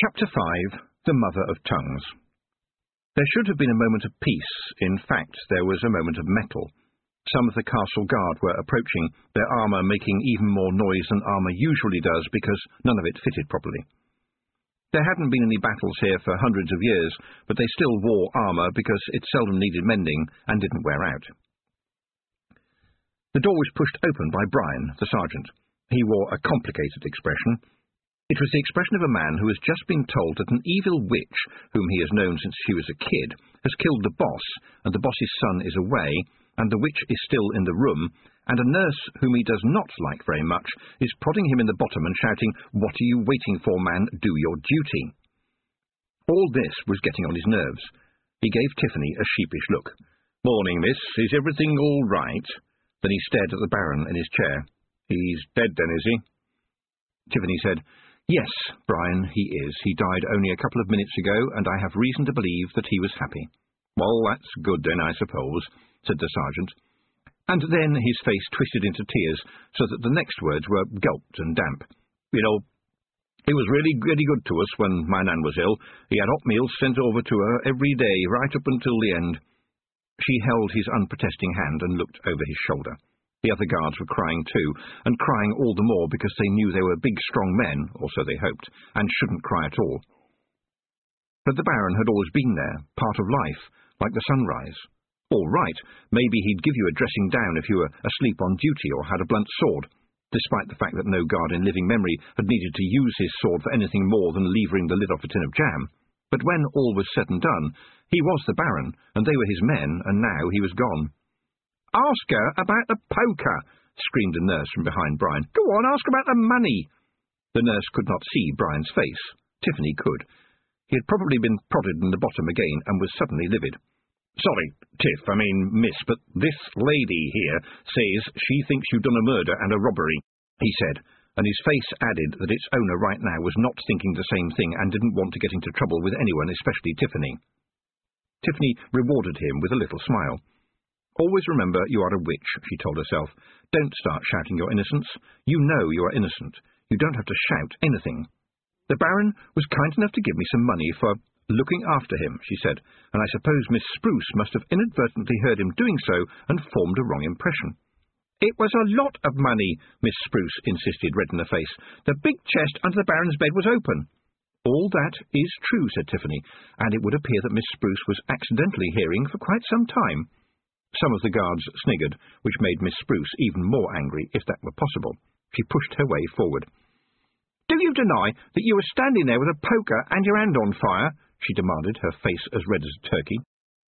Chapter 5. The Mother of Tongues. There should have been a moment of peace. In fact, there was a moment of mettle. Some of the castle guard were approaching, their armour making even more noise than armour usually does because none of it fitted properly. There hadn't been any battles here for hundreds of years, but they still wore armour because it seldom needed mending and didn't wear out. The door was pushed open by Brian, the sergeant. He wore a complicated expression. It was the expression of a man who has just been told that an evil witch, whom he has known since he was a kid, has killed the boss, and the boss's son is away, and the witch is still in the room, and a nurse whom he does not like very much is prodding him in the bottom and shouting, "What are you waiting for, man? Do your duty." All this was getting on his nerves. He gave Tiffany a sheepish look. "Morning, miss. Is everything all right?" Then he stared at the Baron in his chair. "He's dead then, is he?" Tiffany said, "Yes, Brian, he is. He died only a couple of minutes ago, and I have reason to believe that he was happy." "Well, that's good then, I suppose," said the sergeant. And then his face twisted into tears, so that the next words were gulped and damp. "You know, it was really good to us when my Nan was ill. He had hot meals sent over to her every day, right up until the end." She held his unprotesting hand and looked over his shoulder. The other guards were crying too, and crying all the more because they knew they were big, strong men, or so they hoped, and shouldn't cry at all. But the Baron had always been there, part of life, like the sunrise. All right, maybe he'd give you a dressing down if you were asleep on duty or had a blunt sword, despite the fact that no guard in living memory had needed to use his sword for anything more than levering the lid off a tin of jam. But when all was said and done, he was the Baron, and they were his men, and now he was gone. "Ask her about the poker," screamed a nurse from behind Brian. "Go on, ask about the money." The nurse could not see Brian's face. Tiffany could. He had probably been prodded in the bottom again and was suddenly livid. "Sorry, miss, but this lady here says she thinks you've done a murder and a robbery," he said, and his face added that its owner right now was not thinking the same thing and didn't want to get into trouble with anyone, especially Tiffany. Tiffany rewarded him with a little smile. "Always remember you are a witch," she told herself. "Don't start shouting your innocence. You know you are innocent. You don't have to shout anything." "The Baron was kind enough to give me some money for looking after him," she said, "and I suppose Miss Spruce must have inadvertently heard him doing so and formed a wrong impression." "It was a lot of money," Miss Spruce insisted, red in the face. "The big chest under the Baron's bed was open." "All that is true," said Tiffany, "and it would appear that Miss Spruce was accidentally hearing for quite some time." Some of the guards sniggered, which made Miss Spruce even more angry, if that were possible. She pushed her way forward. "Do you deny that you were standing there with a poker and your hand on fire?" she demanded, her face as red as a turkey.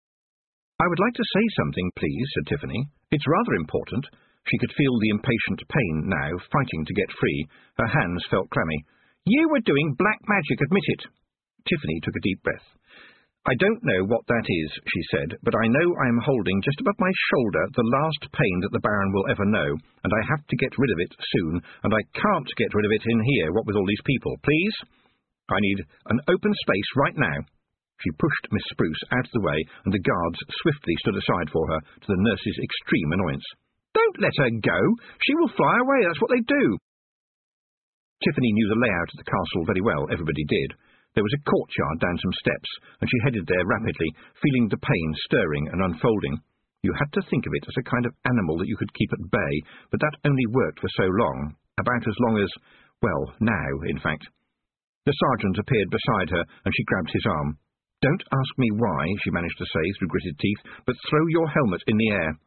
"I would like to say something, please," said Tiffany. "It's rather important." She could feel the impatient pain now, fighting to get free. Her hands felt clammy. "You were doing black magic, admit it." Tiffany took a deep breath. "I don't know what that is," she said, "but I know I am holding just above my shoulder the last pain that the Baron will ever know, and I have to get rid of it soon, and I can't get rid of it in here, what with all these people. Please? I need an open space right now." She pushed Miss Spruce out of the way, and the guards swiftly stood aside for her, to the nurse's extreme annoyance. "Don't let her go. She will fly away. That's what they do." Tiffany knew the layout of the castle very well. Everybody did. There was a courtyard down some steps, and she headed there rapidly, feeling the pain stirring and unfolding. You had to think of it as a kind of animal that you could keep at bay, but that only worked for so long, about as long as, well, now, in fact. The sergeant appeared beside her, and she grabbed his arm. "Don't ask me why," she managed to say through gritted teeth, "but throw your helmet in the air."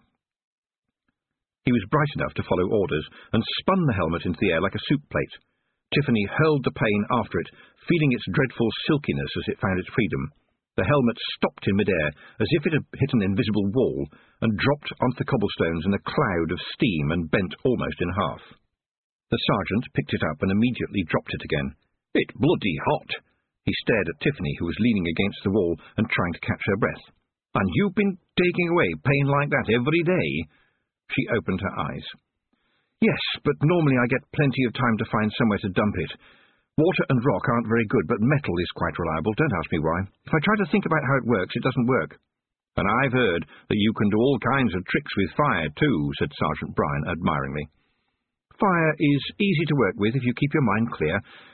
He was bright enough to follow orders, and spun the helmet into the air like a soup plate. Tiffany hurled the plane after it, feeling its dreadful silkiness as it found its freedom. The helmet stopped in midair, as if it had hit an invisible wall, and dropped onto the cobblestones in a cloud of steam and bent almost in half. The sergeant picked it up and immediately dropped it again. "It's bloody hot." He stared at Tiffany, who was leaning against the wall and trying to catch her breath. "And you've been taking away pain like that every day?" She opened her eyes. "Yes, but normally I get plenty of time to find somewhere to dump it. Water and rock aren't very good, but metal is quite reliable. Don't ask me why. If I try to think about how it works, it doesn't work." "And I've heard that you can do all kinds of tricks with fire, too," said Sergeant Brian admiringly. "Fire is easy to work with if you keep your mind clear,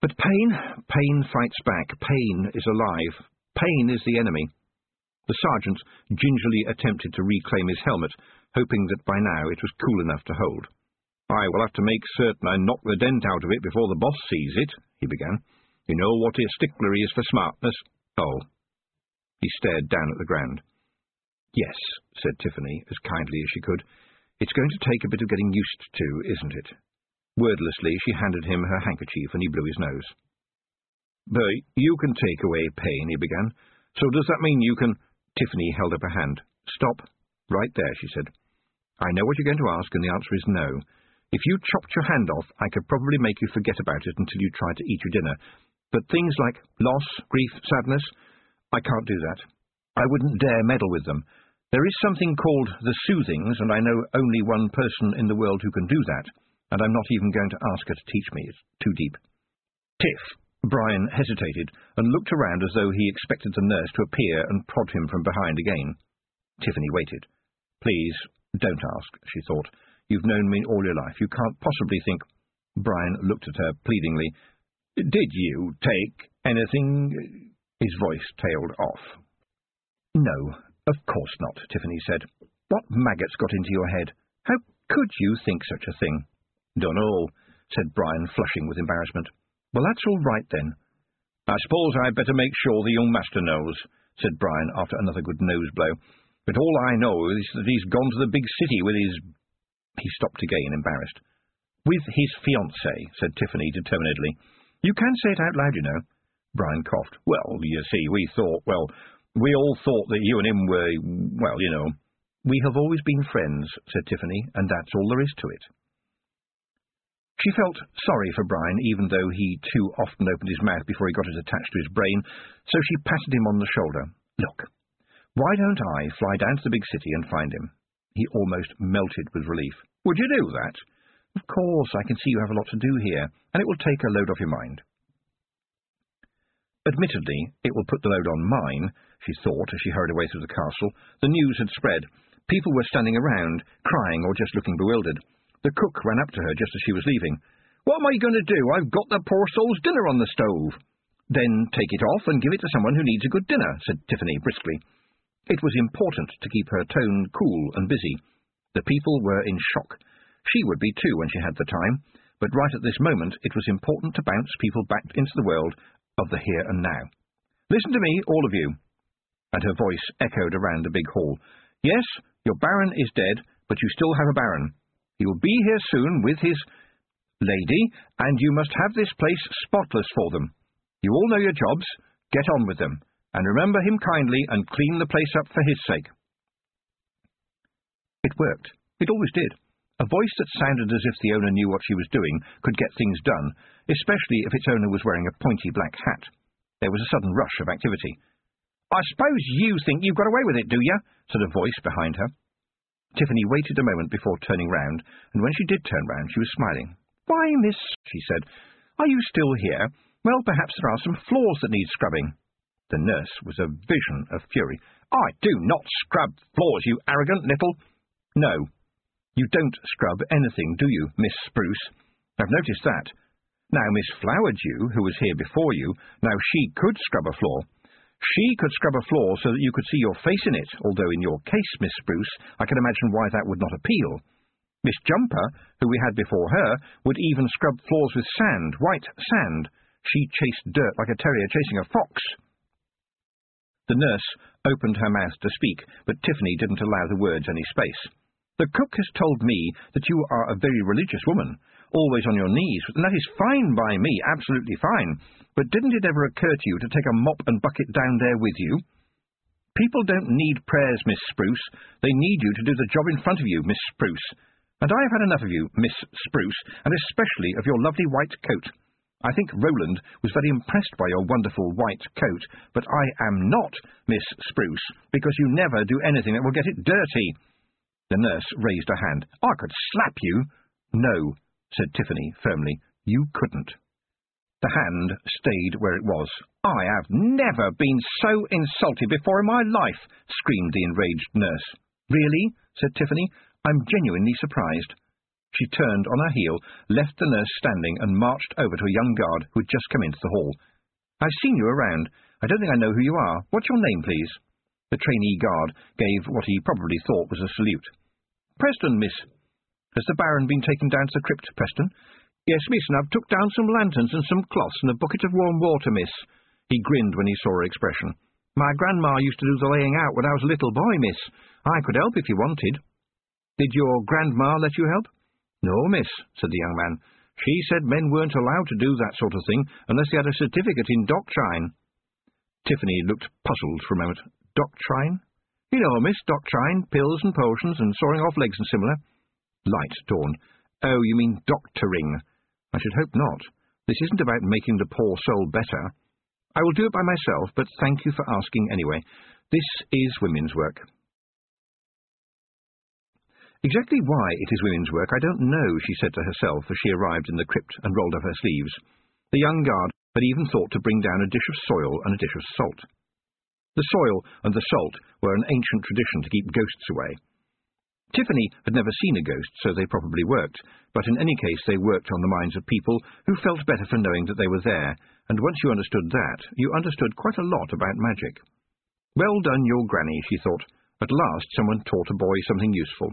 But pain fights back. Pain is alive. Pain is the enemy. The sergeant gingerly attempted to reclaim his helmet, hoping that by now it was cool enough to hold. "I will have to make certain I knock the dent out of it before the boss sees it," he began. "You know what a stickler he is for smartness." "Oh." He stared down at the ground. "Yes," said Tiffany, as kindly as she could. "It's going to take a bit of getting used to, isn't it?" Wordlessly, she handed him her handkerchief, and he blew his nose. "But you can take away pain," he began. "So does that mean you can—" Tiffany held up her hand. "Stop. Right there," she said. "I know what you're going to ask, and the answer is no. If you chopped your hand off, I could probably make you forget about it until you tried to eat your dinner. But things like loss, grief, sadness, I can't do that. I wouldn't dare meddle with them. There is something called the soothings, and I know only one person in the world who can do that, and I'm not even going to ask her to teach me. It's too deep." "Tiff." Brian hesitated and looked around as though he expected the nurse to appear and prod him from behind again. Tiffany waited. "Please, don't ask," she thought. "You've known me all your life. You can't possibly think—" Brian looked at her pleadingly. "Did you take anything—" His voice tailed off. "No, of course not," Tiffany said. "What maggots got into your head? How could you think such a thing?" "Dunno," said Brian, flushing with embarrassment. "Well, that's all right, then." "I suppose I'd better make sure the young master knows," said Brian after another good nose blow. "But all I know is that he's gone to the big city with his—" He stopped again, embarrassed. "With his fiancée," said Tiffany determinedly. "You can say it out loud, you know." Brian coughed. "Well, you see, we all thought that you and him were, well, you know." "We have always been friends," said Tiffany, "and that's all there is to it." She felt sorry for Brian, even though he too often opened his mouth before he got it attached to his brain, so she patted him on the shoulder. "Look, why don't I fly down to the big city and find him?" He almost melted with relief. "Would you do that?" "Of course, I can see you have a lot to do here, and it will take a load off your mind." Admittedly, it will put the load on mine, she thought as she hurried away through the castle. The news had spread. People were standing around, crying or just looking bewildered. The cook ran up to her just as she was leaving. "What am I going to do? I've got the poor soul's dinner on the stove." "Then take it off and give it to someone who needs a good dinner," said Tiffany briskly. It was important to keep her tone cool and busy. The people were in shock. She would be too when she had the time, but right at this moment it was important to bounce people back into the world of the here and now. "Listen to me, all of you." And her voice echoed around the big hall. "Yes, your Baron is dead, but you still have a Baron. He will be here soon with his lady, and you must have this place spotless for them. You all know your jobs. Get on with them, and remember him kindly and clean the place up for his sake." It worked. It always did. A voice that sounded as if the owner knew what she was doing could get things done, especially if its owner was wearing a pointy black hat. There was a sudden rush of activity. "I suppose you think you've got away with it, do you?" said a voice behind her. Tiffany waited a moment before turning round, and when she did turn round, she was smiling. "Why, miss," she said, "are you still here? Well, perhaps there are some floors that need scrubbing." The nurse was a vision of fury. "I do not scrub floors, you arrogant little—" "No, you don't scrub anything, do you, Miss Spruce? I've noticed that. Now, Miss Flowerdew, who was here before you, now she could scrub a floor. She could scrub a floor so that you could see your face in it, although in your case, Miss Spruce, I can imagine why that would not appeal. Miss Jumper, who we had before her, would even scrub floors with sand, white sand. She chased dirt like a terrier chasing a fox." The nurse opened her mouth to speak, but Tiffany didn't allow the words any space. "The cook has told me that you are a very religious woman, always on your knees, and that is fine by me, absolutely fine. But didn't it ever occur to you to take a mop and bucket down there with you? People don't need prayers, Miss Spruce. They need you to do the job in front of you, Miss Spruce. And I have had enough of you, Miss Spruce, and especially of your lovely white coat. I think Roland was very impressed by your wonderful white coat, but I am not Miss Spruce, because you never do anything that will get it dirty." The nurse raised a hand. "I could slap you." "No," said Tiffany firmly. "You couldn't." The hand stayed where it was. "I have never been so insulted before in my life," screamed the enraged nurse. "Really?" said Tiffany. "I'm genuinely surprised." She turned on her heel, left the nurse standing, and marched over to a young guard who had just come into the hall. "I've seen you around. I don't think I know who you are. What's your name, please?" The trainee guard gave what he probably thought was a salute. "Preston, miss." "Has the Baron been taken down to the crypt, Preston?" "Yes, miss, and I've took down some lanterns and some cloths and a bucket of warm water, miss." He grinned when he saw her expression. "My grandma used to do the laying out when I was a little boy, miss. I could help if you wanted." "Did your grandma let you help?" "No, miss," said the young man. "She said men weren't allowed to do that sort of thing unless they had a certificate in doctrine." Tiffany looked puzzled for a moment. "Doctrine?" "You know, miss, doctrine, pills and potions and sawing off legs and similar." Light dawned. "Oh, you mean doctoring. I should hope not. This isn't about making the poor soul better. I will do it by myself, but thank you for asking anyway. This is women's work." "Exactly why it is women's work I don't know," she said to herself as she arrived in the crypt and rolled up her sleeves. The young guard had even thought to bring down a dish of soil and a dish of salt. The soil and the salt were an ancient tradition to keep ghosts away. Tiffany had never seen a ghost, so they probably worked, but in any case they worked on the minds of people who felt better for knowing that they were there, and once you understood that, you understood quite a lot about magic. Well done, your granny, she thought. At last someone taught a boy something useful.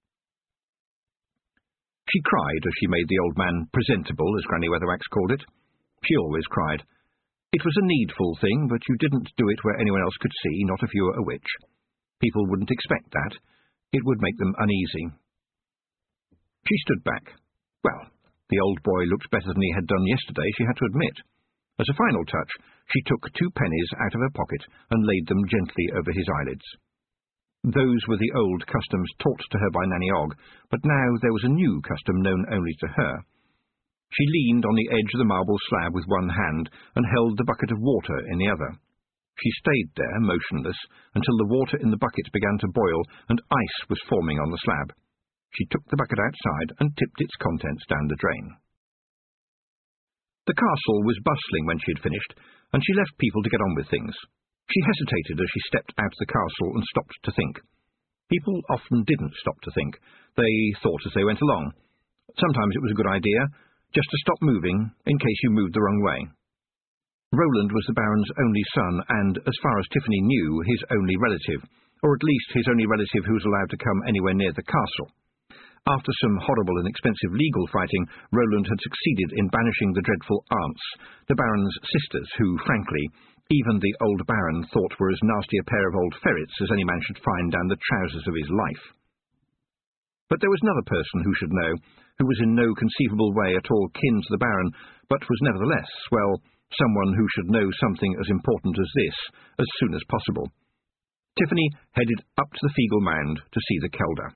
She cried as she made the old man presentable, as Granny Weatherwax called it. She always cried. It was a needful thing, but you didn't do it where anyone else could see, not if you were a witch. People wouldn't expect that. It would make them uneasy. She stood back. Well, the old boy looked better than he had done yesterday, she had to admit. As a final touch, she took 2 pennies out of her pocket and laid them gently over his eyelids. Those were the old customs taught to her by Nanny Og, but now there was a new custom known only to her. She leaned on the edge of the marble slab with one hand and held the bucket of water in the other. She stayed there, motionless, until the water in the bucket began to boil and ice was forming on the slab. She took the bucket outside and tipped its contents down the drain. The castle was bustling when she had finished, and she left people to get on with things. She hesitated as she stepped out of the castle and stopped to think. People often didn't stop to think. They thought as they went along. Sometimes it was a good idea, just to stop moving, in case you moved the wrong way. Roland was the Baron's only son and, as far as Tiffany knew, his only relative, or at least his only relative who was allowed to come anywhere near the castle. After some horrible and expensive legal fighting, Roland had succeeded in banishing the dreadful aunts, the Baron's sisters, who, frankly, even the old Baron thought were as nasty a pair of old ferrets as any man should find down the trousers of his life. But there was another person who should know, who was in no conceivable way at all kin to the Baron, but was nevertheless, well, someone who should know something as important as this, as soon as possible. Tiffany headed up to the Feegle Mound to see the Kelder.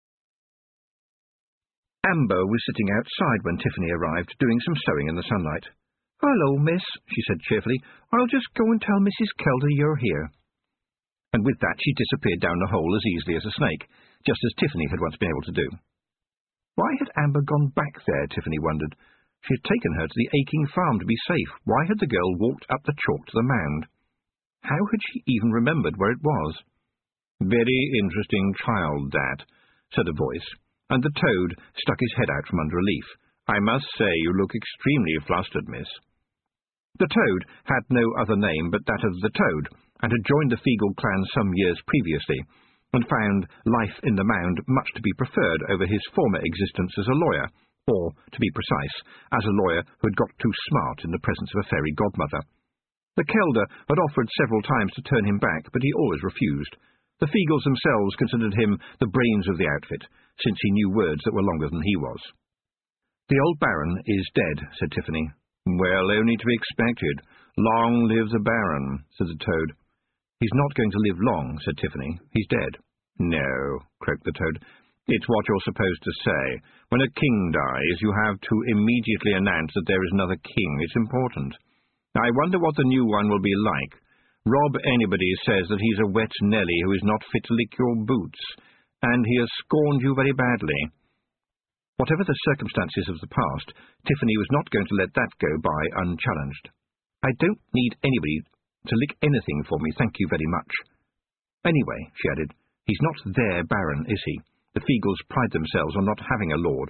Amber was sitting outside when Tiffany arrived, doing some sewing in the sunlight. "Hello, miss," she said cheerfully. "I'll just go and tell Mrs. Kelder you're here." And with that she disappeared down the hole as easily as a snake, just as Tiffany had once been able to do. Why had Amber gone back there, Tiffany wondered. She had taken her to the Aching Farm to be safe. Why had the girl walked up the chalk to the mound? How had she even remembered where it was? "Very interesting child, that," said a voice, and the toad stuck his head out from under a leaf. "I must say you look extremely flustered, miss." The toad had no other name but that of the Toad, and had joined the Feegle clan some years previously, and found life in the mound much to be preferred over his former existence as a lawyer, or, to be precise, as a lawyer who had got too smart in the presence of a fairy godmother. The Kelder had offered several times to turn him back, but he always refused. The Feegles themselves considered him the brains of the outfit, since he knew words that were longer than he was. "The old Baron is dead," said Tiffany. "Well, only to be expected. Long live the Baron," said the Toad. "He's not going to live long," said Tiffany. "He's dead." "No," croaked the Toad. "It's what you're supposed to say. When a king dies, you have to immediately announce that there is another king. It's important. I wonder what the new one will be like. Rob Anybody says that he's a wet Nelly who is not fit to lick your boots, and he has scorned you very badly." Whatever the circumstances of the past, Tiffany was not going to let that go by unchallenged. "I don't need anybody to lick anything for me, thank you very much. Anyway," she added, "he's not their Baron, is he? The Feegles pride themselves on not having a lord.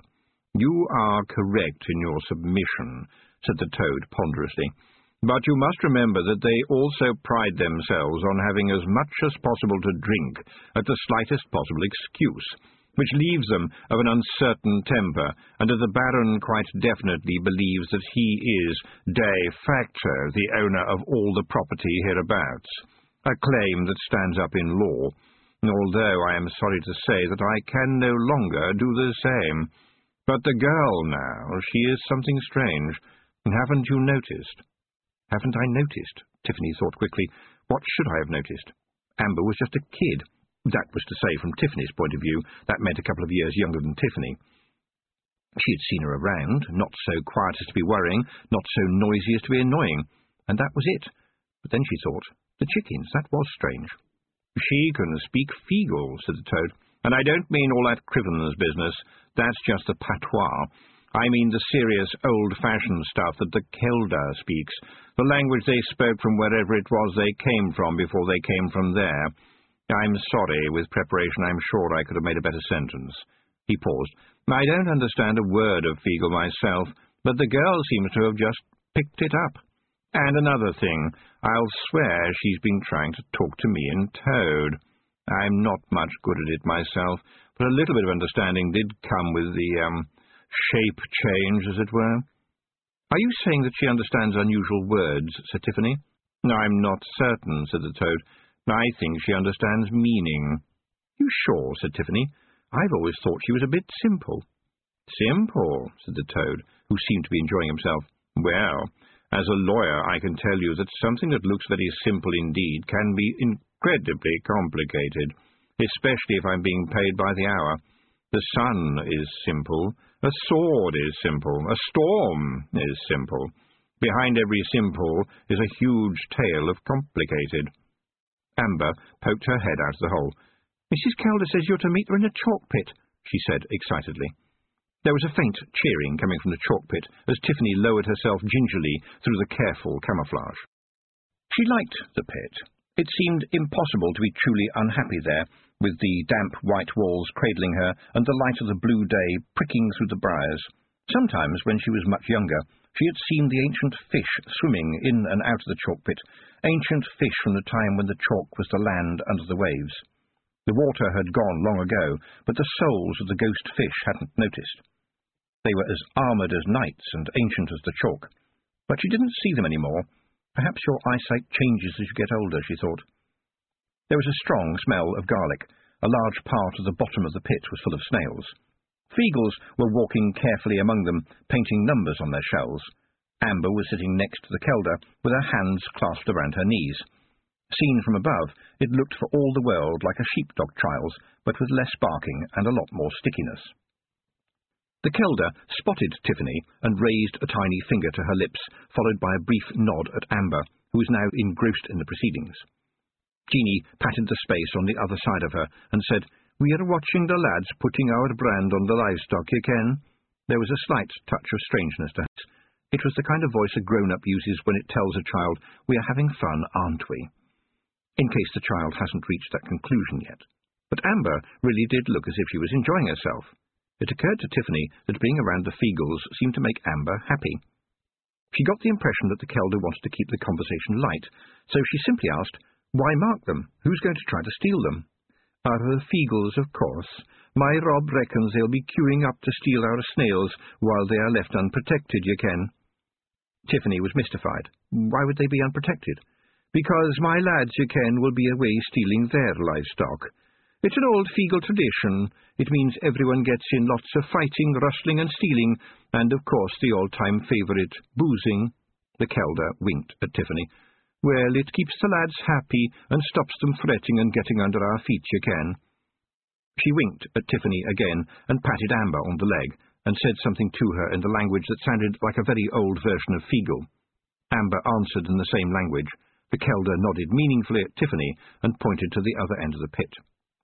"You are correct in your submission," said the toad ponderously. "But you must remember that they also pride themselves on having as much as possible to drink at the slightest possible excuse, which leaves them of an uncertain temper, and that the Baron quite definitely believes that he is de facto the owner of all the property hereabouts, a claim that stands up in law, although I am sorry to say that I can no longer do the same. But the girl now, she is something strange. Haven't you noticed?" "Haven't I noticed?" Tiffany thought quickly. What should I have noticed? Amber was just a kid. That was to say, from Tiffany's point of view, that meant a couple of years younger than Tiffany. She had seen her around, not so quiet as to be worrying, not so noisy as to be annoying, and that was it. But then she thought, the chickens, that was strange. "She can speak Feegle," said the toad, "and I don't mean all that Criven's business. That's just the patois. I mean the serious, old-fashioned stuff that the Kelda speaks, the language they spoke from wherever it was they came from before they came from there. I'm sorry, with preparation I'm sure I could have made a better sentence." He paused. "I don't understand a word of Feegle myself, but the girl seems to have just picked it up. And another thing, I'll swear she's been trying to talk to me in Toad. I'm not much good at it myself, but a little bit of understanding did come with the, shape change, as it were." "Are you saying that she understands unusual words?" said Tiffany. "I'm not certain," said the toad. "I think she understands meaning." "You sure?" said Tiffany. "I've always thought she was a bit simple." "Simple?" said the toad, who seemed to be enjoying himself. "Well, as a lawyer I can tell you that something that looks very simple indeed can be incredibly complicated, especially if I'm being paid by the hour. The sun is simple, a sword is simple, a storm is simple. Behind every simple is a huge tale of complicated." Amber poked her head out of the hole. "Mrs. Kelda says you're to meet her in a chalk pit," she said excitedly. There was a faint cheering coming from the chalk pit as Tiffany lowered herself gingerly through the careful camouflage. She liked the pit. It seemed impossible to be truly unhappy there, with the damp white walls cradling her and the light of the blue day pricking through the briars. Sometimes, when she was much younger, she had seen the ancient fish swimming in and out of the chalk pit, ancient fish from the time when the chalk was the land under the waves. The water had gone long ago, but the souls of the ghost fish hadn't noticed. They were as armoured as knights and ancient as the chalk. But she didn't see them any more. Perhaps your eyesight changes as you get older, she thought. There was a strong smell of garlic. A large part of the bottom of the pit was full of snails. Feegles were walking carefully among them, painting numbers on their shells. Amber was sitting next to the Kelda, with her hands clasped around her knees. Seen from above, it looked for all the world like a sheepdog trials, but with less barking and a lot more stickiness. The Kelda spotted Tiffany and raised a tiny finger to her lips, followed by a brief nod at Amber, who was now engrossed in the proceedings. Jeanie patted the space on the other side of her and said, "We are watching the lads putting our brand on the livestock, you ken." There was a slight touch of strangeness to it. It was the kind of voice a grown-up uses when it tells a child, "We are having fun, aren't we?" In case the child hasn't reached that conclusion yet. But Amber really did look as if she was enjoying herself. It occurred to Tiffany that being around the Feegles seemed to make Amber happy. She got the impression that the Kelda wanted to keep the conversation light, so she simply asked, "Why mark them? Who's going to try to steal them?" "Our Feegles, of course. My Rob reckons they'll be queuing up to steal our snails while they are left unprotected, you ken." Tiffany was mystified. Why would they be unprotected? "Because my lads, you ken, will be away stealing their livestock. It's an old Feegle tradition. It means everyone gets in lots of fighting, rustling and stealing, and of course the all-time favourite, boozing." The Kelda winked at Tiffany. "Well, it keeps the lads happy and stops them fretting and getting under our feet, you ken." She winked at Tiffany again and patted Amber on the leg and said something to her in the language that sounded like a very old version of Feegle. Amber answered in the same language. The Kelda nodded meaningfully at Tiffany and pointed to the other end of the pit.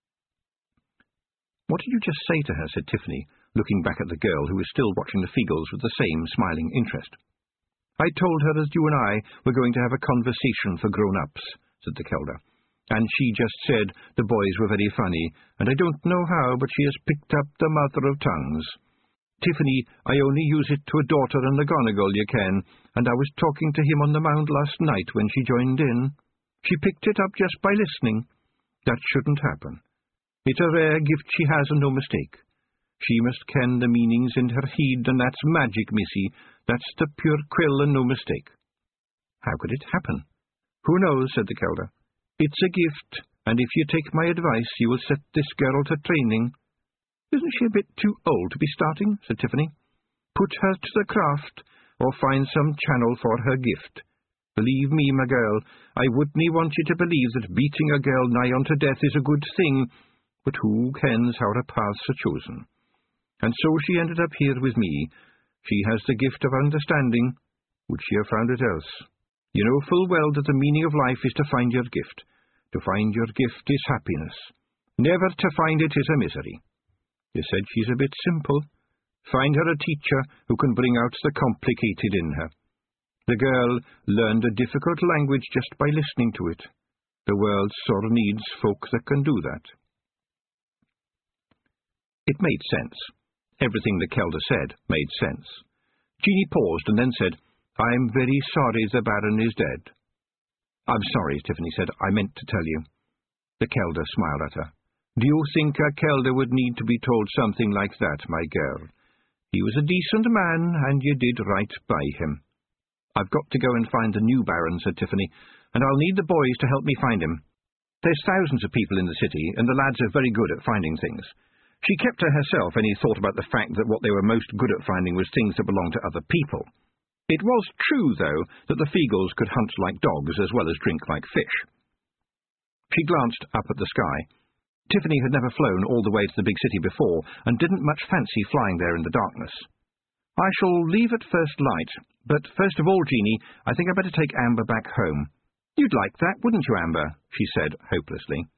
"What did you just say to her?" said Tiffany, looking back at the girl who was still watching the Feegles with the same smiling interest. "I told her that you and I were going to have a conversation for grown-ups," said the Kelda. "And she just said the boys were very funny, and I don't know how, but she has picked up the mother of tongues." Tiffany, I only use it to a daughter and McGonagall, you ken, and I was talking to him on the mound last night when she joined in. She picked it up just by listening. That shouldn't happen. It's a rare gift she has, and no mistake. She must ken the meanings in her heed, and that's magic, missy. That's the pure quill, and no mistake. How could it happen? Who knows, said the Kelder. It's a gift, and if you take my advice, you will set this girl to training. Isn't she a bit too old to be starting? Said Tiffany. Put her to the craft, or find some channel for her gift. Believe me, my girl, I wouldn't want you to believe that beating a girl nigh unto death is a good thing, but who kens how her paths are chosen? And so she ended up here with me. She has the gift of understanding. Would she have found it else? You know full well that the meaning of life is to find your gift. To find your gift is happiness. Never to find it is a misery. You said she's a bit simple. Find her a teacher who can bring out the complicated in her. The girl learned a difficult language just by listening to it. The world sore needs folk that can do that. It made sense. Everything the Kelder said made sense. Jeanie paused and then said, I'm very sorry the Baron is dead. I'm sorry, Tiffany said. I meant to tell you. The Kelder smiled at her. Do you think a Kelder would need to be told something like that, my girl? He was a decent man, and you did right by him. I've got to go and find the new Baron, said Tiffany, and I'll need the boys to help me find him. There's thousands of people in the city, and the lads are very good at finding things. She kept to herself any thought about the fact that what they were most good at finding was things that belonged to other people. It was true, though, that the Feagles could hunt like dogs as well as drink like fish. She glanced up at the sky. Tiffany had never flown all the way to the big city before, and didn't much fancy flying there in the darkness. I shall leave at first light, but first of all, Jeanie, I think I'd better take Amber back home. You'd like that, wouldn't you, Amber? She said hopelessly.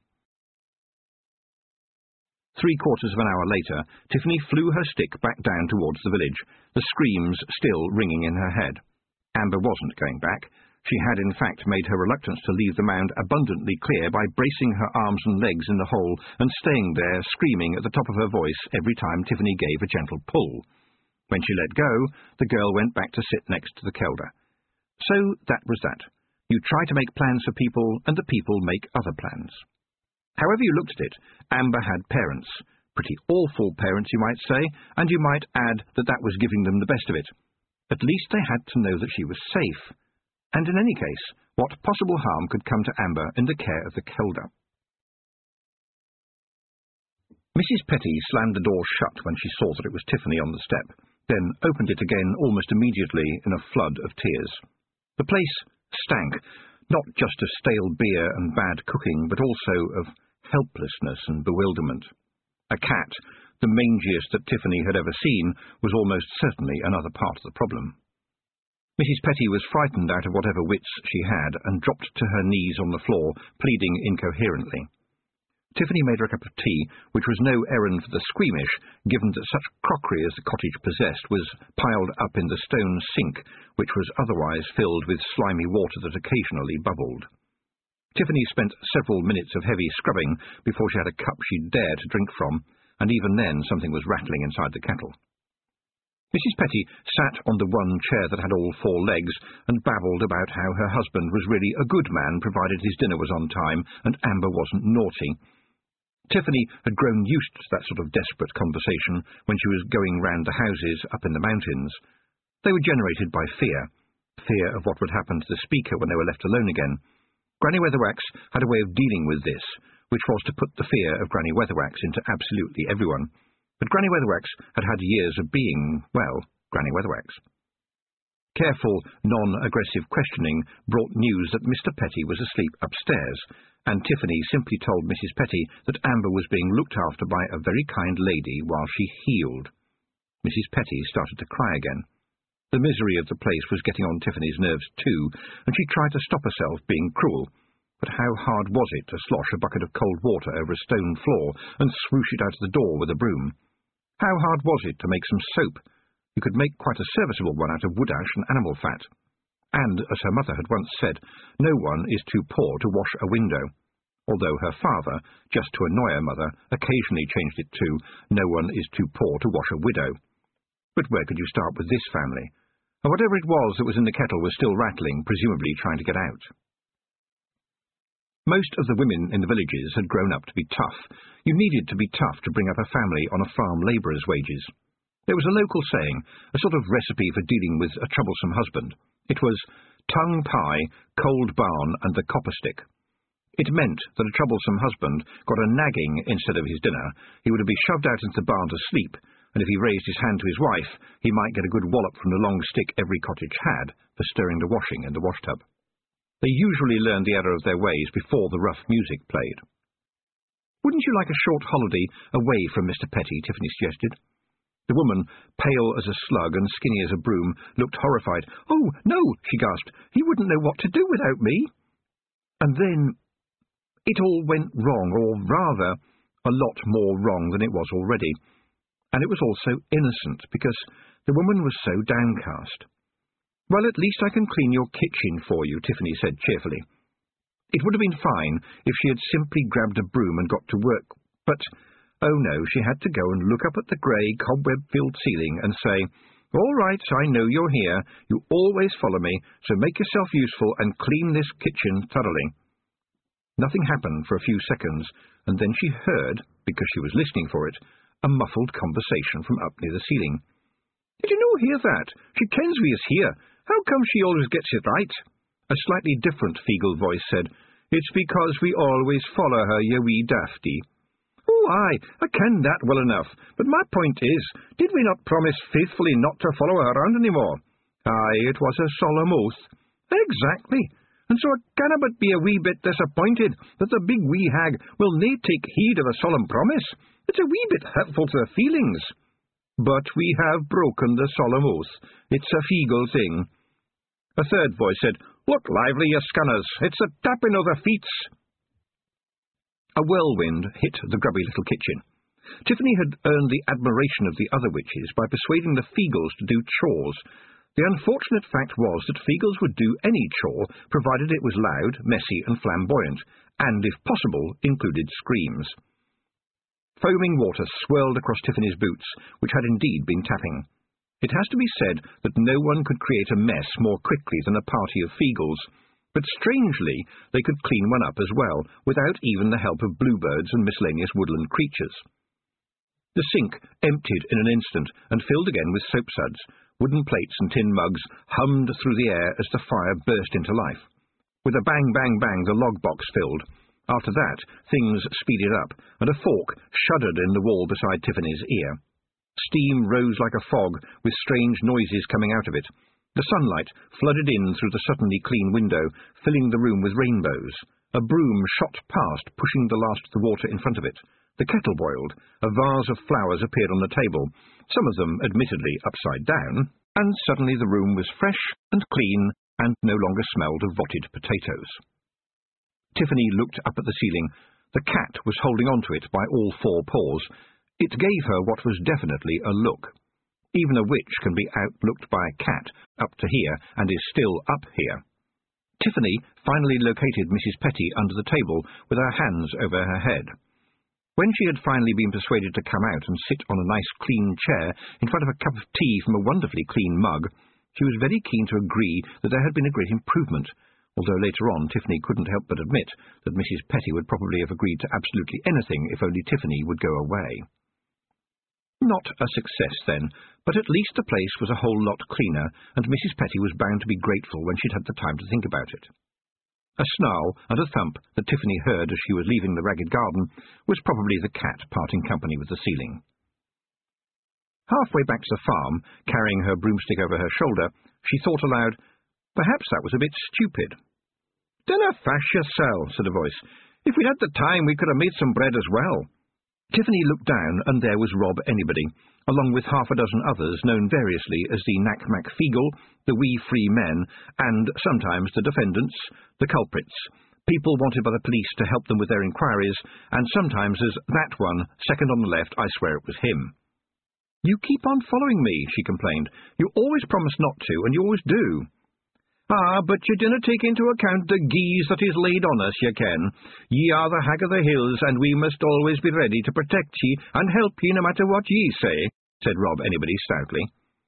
3/4 of an hour later, Tiffany flew her stick back down towards the village, the screams still ringing in her head. Amber wasn't going back. She had, in fact, made her reluctance to leave the mound abundantly clear by bracing her arms and legs in the hole and staying there, screaming at the top of her voice every time Tiffany gave a gentle pull. When she let go, the girl went back to sit next to the Kelder. So that was that. You try to make plans for people, and the people make other plans. However you looked at it, Amber had parents. Pretty awful parents, you might say, and you might add that that was giving them the best of it. At least they had to know that she was safe. And in any case, what possible harm could come to Amber in the care of the Kelder? Mrs. Petty slammed the door shut when she saw that it was Tiffany on the step, then opened it again almost immediately in a flood of tears. The place stank, not just of stale beer and bad cooking, but also of helplessness and bewilderment. A cat, the mangiest that Tiffany had ever seen, was almost certainly another part of the problem. Mrs. Petty was frightened out of whatever wits she had and dropped to her knees on the floor, pleading incoherently. Tiffany made her a cup of tea, which was no errand for the squeamish, given that such crockery as the cottage possessed was piled up in the stone sink, which was otherwise filled with slimy water that occasionally bubbled. Tiffany spent several minutes of heavy scrubbing before she had a cup she'd dare to drink from, and even then something was rattling inside the kettle. Mrs. Petty sat on the one chair that had all 4 legs and babbled about how her husband was really a good man provided his dinner was on time and Amber wasn't naughty. Tiffany had grown used to that sort of desperate conversation when she was going round the houses up in the mountains. They were generated by fear of what would happen to the speaker when they were left alone again. Granny Weatherwax had a way of dealing with this, which was to put the fear of Granny Weatherwax into absolutely everyone. But Granny Weatherwax had had years of being, well, Granny Weatherwax. Careful, non-aggressive questioning brought news that Mr. Petty was asleep upstairs, and Tiffany simply told Mrs. Petty that Amber was being looked after by a very kind lady while she healed. Mrs. Petty started to cry again. The misery of the place was getting on Tiffany's nerves too, and she tried to stop herself being cruel. But how hard was it to slosh a bucket of cold water over a stone floor and swoosh it out of the door with a broom? How hard was it to make some soap? You could make quite a serviceable one out of wood ash and animal fat. And, as her mother had once said, no one is too poor to wash a window, although her father, just to annoy her mother, occasionally changed it to, no one is too poor to wash a widow. But where could you start with this family? And whatever it was that was in the kettle was still rattling, presumably trying to get out. Most of the women in the villages had grown up to be tough. You needed to be tough to bring up a family on a farm labourer's wages. There was a local saying, a sort of recipe for dealing with a troublesome husband. It was tongue pie, cold barn, and the copper stick. It meant that a troublesome husband got a nagging instead of his dinner. He would be shoved out into the barn to sleep, and if he raised his hand to his wife, he might get a good wallop from the long stick every cottage had for stirring the washing in the washtub. They usually learned the error of their ways before the rough music played. "Wouldn't you like a short holiday away from Mr. Petty?" Tiffany suggested. The woman, pale as a slug and skinny as a broom, looked horrified. "Oh, no," she gasped. "He wouldn't know what to do without me." And then it all went wrong, or rather, a lot more wrong than it was already. And it was all so innocent, because the woman was so downcast. "Well, at least I can clean your kitchen for you," Tiffany said cheerfully. It would have been fine if she had simply grabbed a broom and got to work, but, oh no, she had to go and look up at the grey, cobweb-filled ceiling and say, "All right, I know you're here. You always follow me, so make yourself useful and clean this kitchen thoroughly." Nothing happened for a few seconds, and then she heard, because she was listening for it, a muffled conversation from up near the ceiling. "Did you no hear that? She kens we is here. How come she always gets it right?" A slightly different Feegle voice said, "It's because we always follow her, ye wee dafty." "Oh, aye, I ken that well enough, but my point is, did we not promise faithfully not to follow her around any more?" "Aye, it was a solemn oath." "Exactly, and so I canna but be a wee bit disappointed that the big wee hag will nae take heed of a solemn promise. It's a wee bit hurtful to her feelings." "But we have broken the solemn oath. It's a Feegle thing." A third voice said, "Look lively, ye scanners. It's the tapping o' the feets." A whirlwind hit the grubby little kitchen. Tiffany had earned the admiration of the other witches by persuading the Feegles to do chores. The unfortunate fact was that Feegles would do any chore, provided it was loud, messy, and flamboyant, and, if possible, included screams. Foaming water swirled across Tiffany's boots, which had indeed been tapping. It has to be said that no one could create a mess more quickly than a party of Feegles, but strangely they could clean one up as well, without even the help of bluebirds and miscellaneous woodland creatures. The sink emptied in an instant and filled again with soapsuds. Wooden plates and tin mugs hummed through the air as the fire burst into life. With a bang, bang, bang, the log box filled. After that, things speeded up, and a fork shuddered in the wall beside Tiffany's ear. Steam rose like a fog, with strange noises coming out of it. The sunlight flooded in through the suddenly clean window, filling the room with rainbows. A broom shot past, pushing the last of the water in front of it. The kettle boiled. A vase of flowers appeared on the table, some of them admittedly upside down, and suddenly the room was fresh and clean and no longer smelled of rotted potatoes. Tiffany looked up at the ceiling. The cat was holding on to it by all four paws. It gave her what was definitely a look. Even a witch can be outlooked by a cat up to here and is still up here. Tiffany finally located Mrs. Petty under the table with her hands over her head. When she had finally been persuaded to come out and sit on a nice clean chair in front of a cup of tea from a wonderfully clean mug, she was very keen to agree that there had been a great improvement, although later on Tiffany couldn't help but admit that Mrs. Petty would probably have agreed to absolutely anything if only Tiffany would go away. Not a success, then, but at least the place was a whole lot cleaner, and Mrs. Petty was bound to be grateful when she'd had the time to think about it. A snarl and a thump that Tiffany heard as she was leaving the ragged garden was probably the cat parting company with the ceiling. Halfway back to the farm, carrying her broomstick over her shoulder, she thought aloud, "Perhaps that was a bit stupid." "Dinna fash yoursel," said a voice. "If we'd had the time, we could have made some bread as well." Tiffany looked down, and there was Rob Anybody, along with half a dozen others known variously as the Knack-Mack Feegle, the Wee Free Men, and sometimes the defendants, the culprits, people wanted by the police to help them with their inquiries, and sometimes as that one, second on the left, I swear it was him. "You keep on following me," she complained. "You always promise not to, and you always do." "Ah, but ye dinna take into account the geese that is laid on us, ye ken. Ye are the Hag of the Hills, and we must always be ready to protect ye and help ye no matter what ye say," said Rob Anybody stoutly.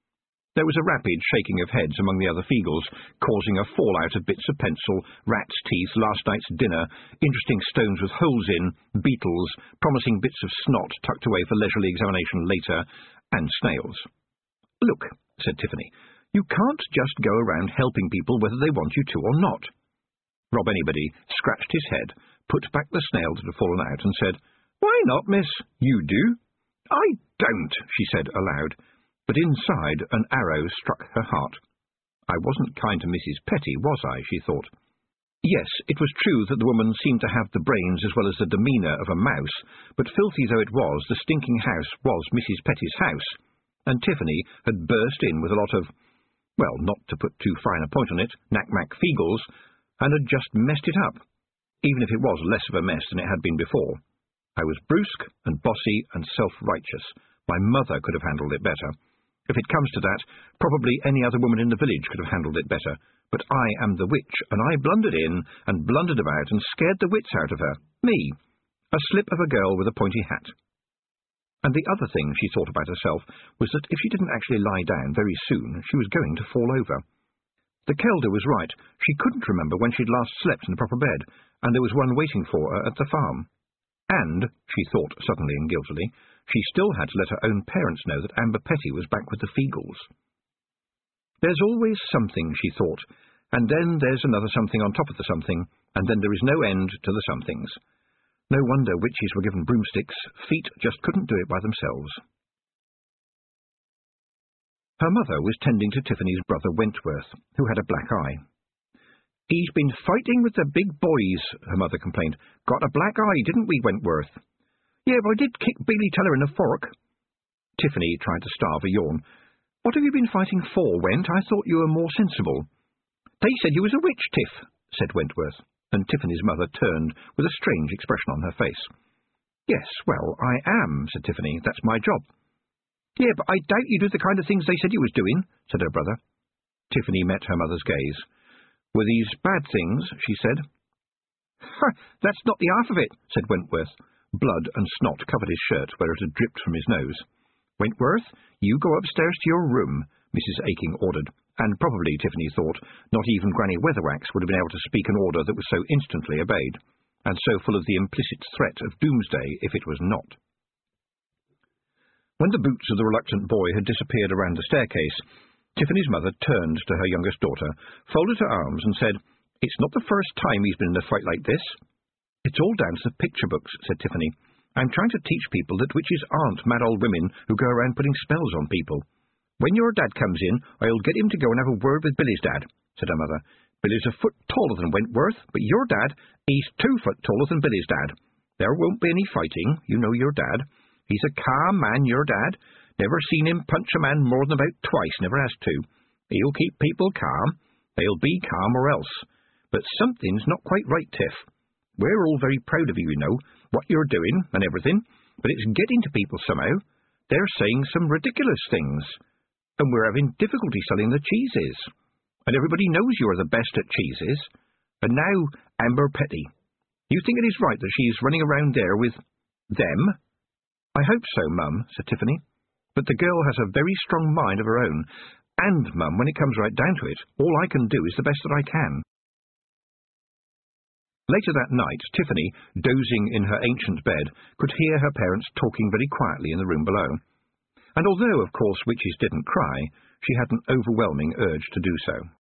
There was a rapid shaking of heads among the other Feagles, causing a fallout of bits of pencil, rats' teeth, last night's dinner, interesting stones with holes in, beetles, promising bits of snot tucked away for leisurely examination later, and snails. "Look," said Tiffany, "you can't just go around helping people whether they want you to or not." Rob Anybody scratched his head, put back the snail that had fallen out, and said, "Why not, miss? You do." "I don't," she said aloud. But inside an arrow struck her heart. I wasn't kind to Mrs. Petty, was I, she thought. Yes, it was true that the woman seemed to have the brains as well as the demeanour of a mouse, but filthy though it was, the stinking house was Mrs. Petty's house, and Tiffany had burst in with a lot of, well, not to put too fine a point on it, knack-mack Feagles, and had just messed it up, even if it was less of a mess than it had been before. I was brusque and bossy and self-righteous. My mother could have handled it better. If it comes to that, probably any other woman in the village could have handled it better. But I am the witch, and I blundered in and blundered about and scared the wits out of her. Me, a slip of a girl with a pointy hat. And the other thing she thought about herself was that if she didn't actually lie down very soon, she was going to fall over. The Kelder was right. She couldn't remember when she'd last slept in a proper bed, and there was one waiting for her at the farm. And, she thought suddenly and guiltily, she still had to let her own parents know that Amber Petty was back with the Feagles. There's always something, she thought, and then there's another something on top of the something, and then there is no end to the somethings. No wonder witches were given broomsticks. Feet just couldn't do it by themselves. Her mother was tending to Tiffany's brother Wentworth, who had a black eye. "He's been fighting with the big boys," her mother complained. "Got a black eye, didn't we, Wentworth?" "Yeah, but I did kick Bailey Teller in the fork." Tiffany tried to starve a yawn. "What have you been fighting for, Went? I thought you were more sensible." "They said you was a witch, Tiff," said Wentworth, and Tiffany's mother turned with a strange expression on her face. "Yes, well, I am," said Tiffany. "That's my job." "Yeah, but I doubt you do the kind of things they said you was doing," said her brother. Tiffany met her mother's gaze. "Were these bad things?" she said. "That's not the half of it," said Wentworth. Blood and snot covered his shirt where it had dripped from his nose. "Wentworth, you go upstairs to your room," Mrs. Aking ordered, and probably, Tiffany thought, not even Granny Weatherwax would have been able to speak an order that was so instantly obeyed, and so full of the implicit threat of doomsday if it was not. When the boots of the reluctant boy had disappeared around the staircase, Tiffany's mother turned to her youngest daughter, folded her arms, and said, "It's not the first time he's been in a fight like this." "It's all down to the picture books," said Tiffany. "I'm trying to teach people that witches aren't mad old women who go around putting spells on people. When your dad comes in, I'll get him to go and have a word with Billy's dad," said her mother. "Billy's a foot taller than Wentworth, but your dad, he's 2 foot taller than Billy's dad. There won't be any fighting, you know your dad. He's a calm man, your dad. Never seen him punch a man more than about twice, never has to. He'll keep people calm. They'll be calm or else. But something's not quite right, Tiff. We're all very proud of you, you know, what you're doing and everything, but it's getting to people somehow. They're saying some ridiculous things, and we're having difficulty selling the cheeses. And everybody knows you're the best at cheeses. And now, Amber Petty. You think it is right that she's running around there with them?" "I hope so, Mum," said Tiffany. "But the girl has a very strong mind of her own, and, Mum, when it comes right down to it, all I can do is the best that I can." Later that night, Tiffany, dozing in her ancient bed, could hear her parents talking very quietly in the room below. And although, of course, witches didn't cry, she had an overwhelming urge to do so.